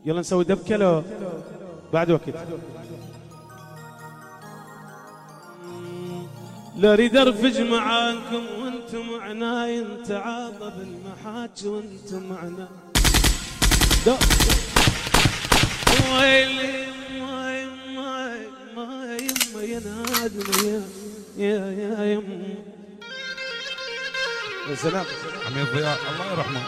يلا نسوي دبكة لو بعد وقت. لا اريد ارفج معاكم وانتم عناي، انت عاطب المحاج وانتم عناي. ويلي ما يما يا نادم يا يما. يا سلام عميد ضياء الله يرحمه.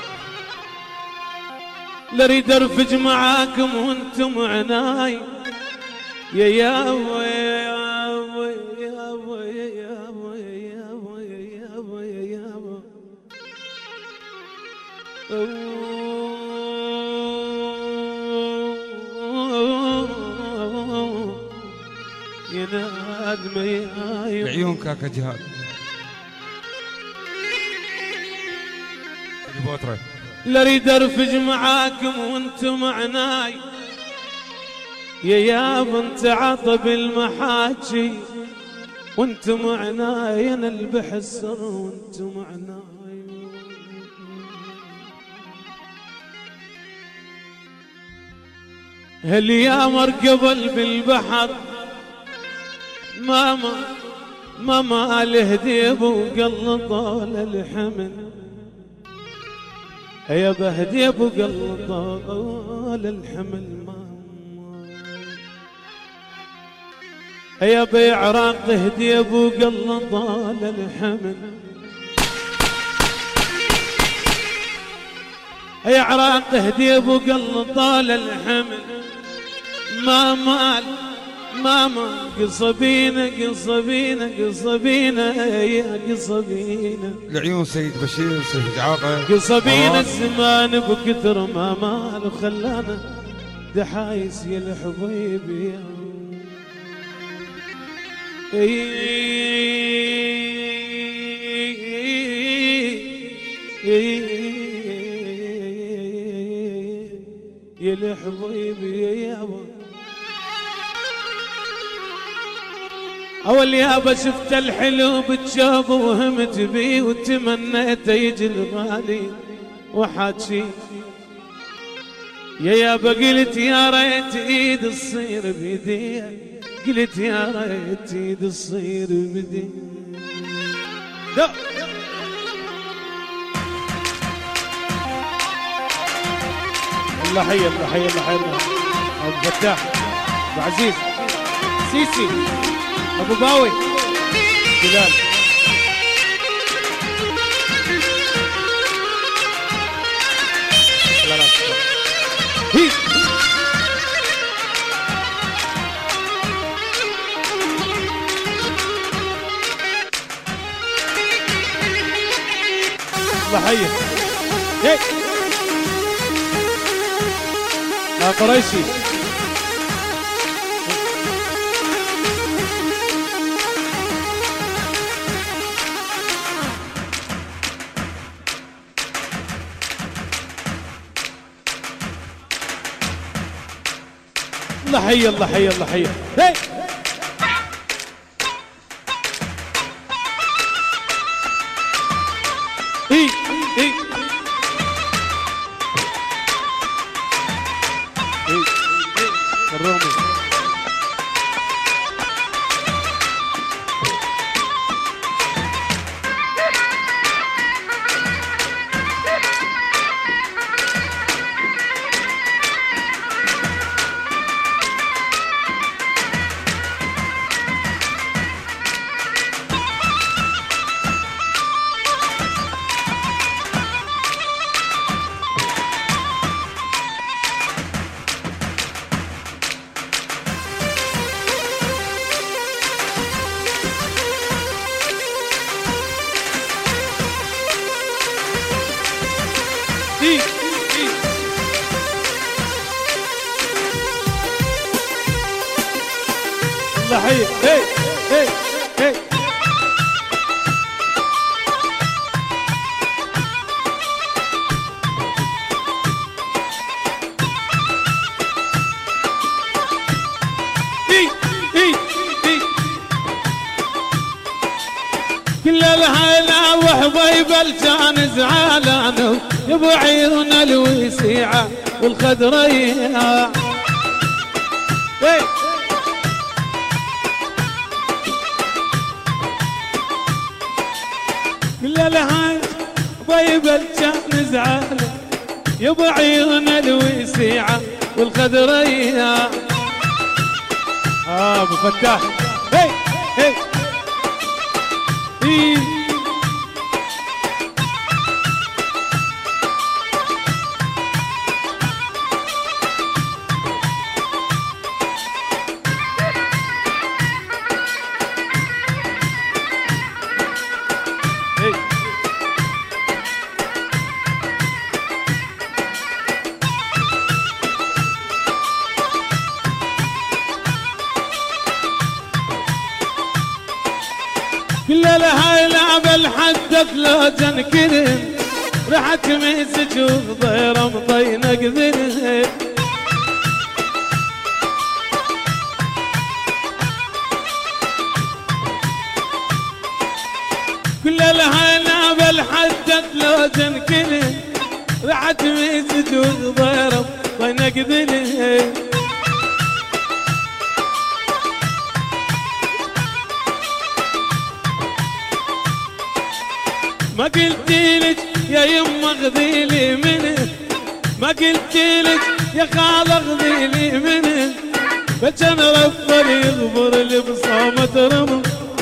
لا اريد ارفج معاكم وانتم عناي، يا يابا يا يابا يا يابا يا يابا يا يابا يا يابا يا يابا يا نادم يا يابا. عيون كاكا جهاد بوتره. لا اريد ارفج معاكم وانتم عناي، يا يابا انت عطب المحاجي وانتم عناي، انا البحسر وانتم عناي. هل يا مرقبل بالبحر ماما الهديب وقل طول الحمل، يا بهديب وقل طول الحمل ماما، يا بعراق هديب وقل طول الحمل، يا عراق هديب وقل طول الحمل. ماما قصبينا قصبينا قصبينا يا قصبينا. العيون سيد بشير سيد جعاقه. قصبينا الزمان بكثر ما مال وخلانا دحايس يا الحبيب يا يا الحبيب يا يابا. اول يابا شفت الحلو بتشوف وهمت بيه وتمنيت يجي الغالي وحاجي، يا يابا قلت يا ريت ايد تصير بيدي، قلت يا ريت ايد تصير بيدي. الله حي الله حي الله حي ابو فتاح ابو عزيز سيسي ابو باوي بلال. هي الله حي هي يا قريشي. الله حي الله حي الله حي هي هي هي الرومي. الله حي هي هي هي كل الهلا وحبيب الجان زعلان يبو عيون الوسيعة والخدرية. كل الهاي طيب كان زعل يبا عيون الوسيعة والخدرية. ابو فتاح هي هي هي كل لها لعب الحدث لو تنكرم رحت مسج وضيرة مطينة قذرها. كل لها لعب الحدث لو تنكرم رحت مسج وضيرة مطينة قذرها. ما قلتلك يا يما اغذيلي منه، ما قلتلك يا خال اغذيلي منه، فكان رفض يغفر لي بصومة رمل.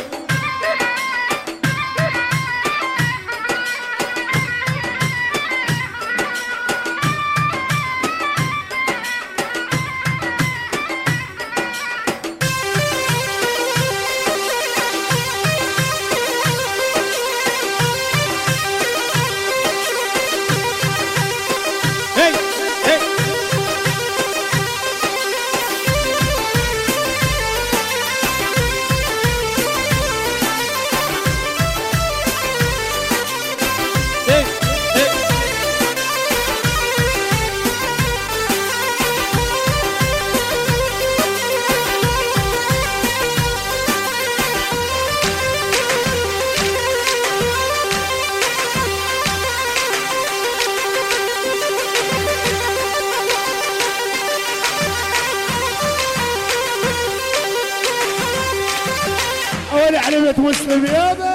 أول علمة مسلم يابا.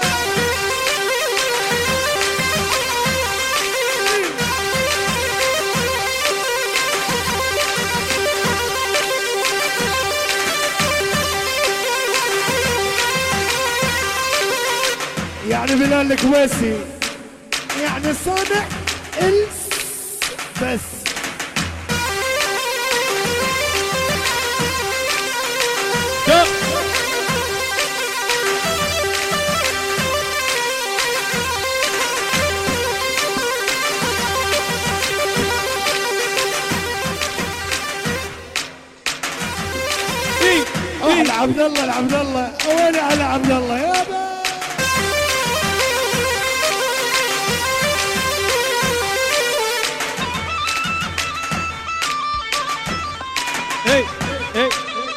يعني بلال الكويسي يعني صانع بس. عبد الله العبد الله وين على عبد الله يابا. هي هي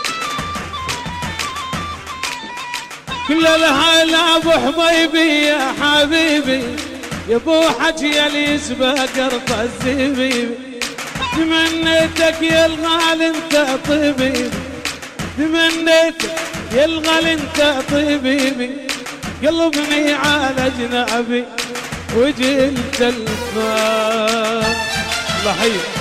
كل لها ابو حبيبي يا حبيبي يا ابو حجي اللي يسبق قرط الزبيبي. تمنيتك يا الغالي انت طبيبي، تمنيتك يا الغالي انت طبيبي، قلبني على جنابي وجلت الماء. الله حيك.